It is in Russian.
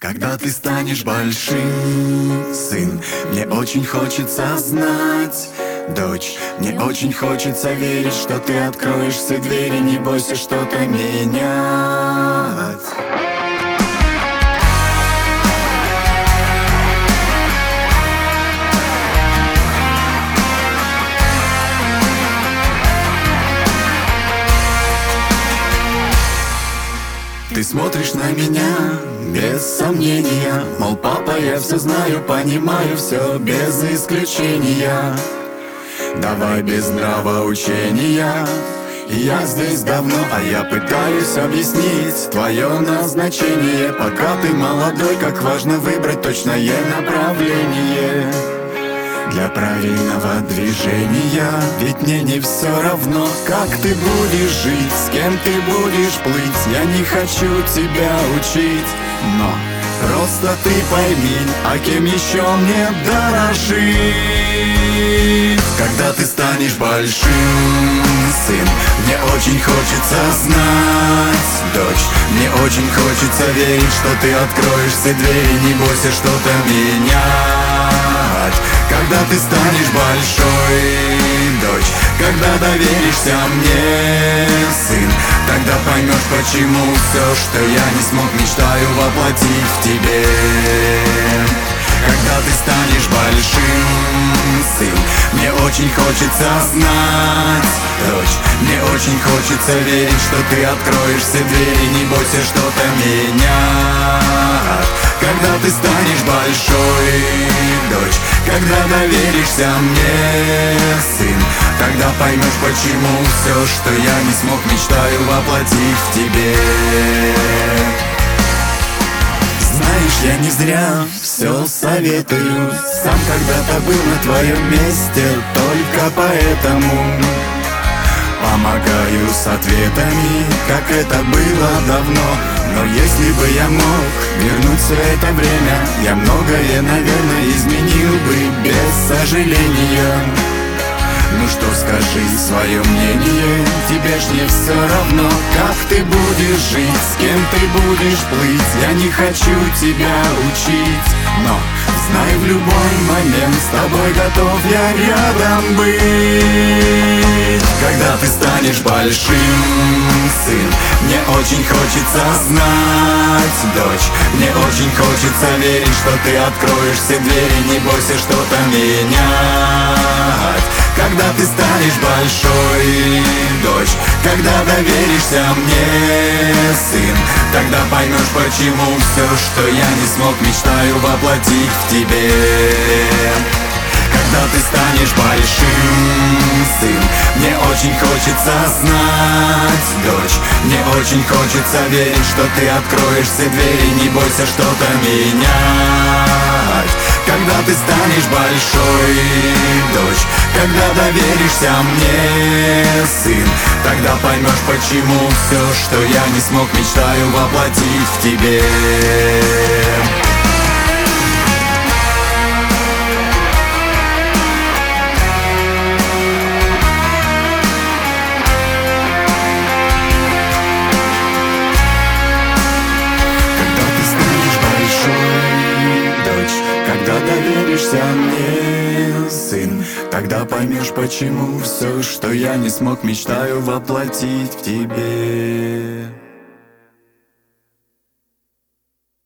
Когда ты станешь большим, сын, мне очень хочется знать. Дочь, мне очень хочется верить, что ты откроешь все двери, не бойся что-то менять. Ты смотришь на меня без сомнения, мол, папа, я все знаю, понимаю все без исключения. Давай без нравоучения. Я здесь давно, а я пытаюсь объяснить твое назначение. Пока ты молодой, как важно выбрать точное направление для правильного движения. Ведь мне не все равно, как ты будешь жить, с кем ты будешь плыть. Я не хочу тебя учить, но просто ты пойми, а кем еще мне дорожить. Когда ты станешь большим, сын, мне очень хочется знать. Дочь, мне очень хочется верить, что ты откроешь все двери, не бойся что-то менять. Когда ты станешь большой, дочь, когда доверишься мне, сын, тогда поймешь, почему все, что я не смог, мечтаю воплотить в тебе. Когда ты станешь большим, сын, мне очень хочется знать. Дочь, мне очень хочется верить, что ты откроешь все двери, не бойся что-то менять. Когда ты станешь большой, дочь, когда доверишься мне, сын, тогда поймешь, почему все, что я не смог, мечтаю воплотить в тебе. Знаешь, я не зря все советую, сам когда-то был на твоем месте, только поэтому помогаю с ответами, как это было давно. Но если бы я мог вернуть все это время, я многое, наверное, изменил бы без сожаления. Ну что, скажи свое мнение, тебе ж не все равно, как ты будешь жить, с кем ты будешь плыть. Я не хочу тебя учить, но знай, в любой момент с тобой готов я рядом быть. Когда ты станешь большим, сын, мне очень хочется знать. Дочь, мне очень хочется верить, что ты откроешь все двери, не бойся что-то менять. Когда ты станешь большой, дочь, когда доверишься мне, сын, тогда поймешь, почему все, что я не смог, мечтаю воплотить в тебе. Когда ты станешь большим, сын, мне очень хочется знать. Дочь, мне очень хочется верить, что ты откроешь все двери, не бойся что-то менять. Когда ты станешь большой, дочь, когда доверишься мне, сын, тогда поймешь, почему все, что я не смог, мечтаю воплотить в тебе. Когда доверишься мне, сын, тогда поймешь, почему все, что я не смог, мечтаю воплотить в тебе.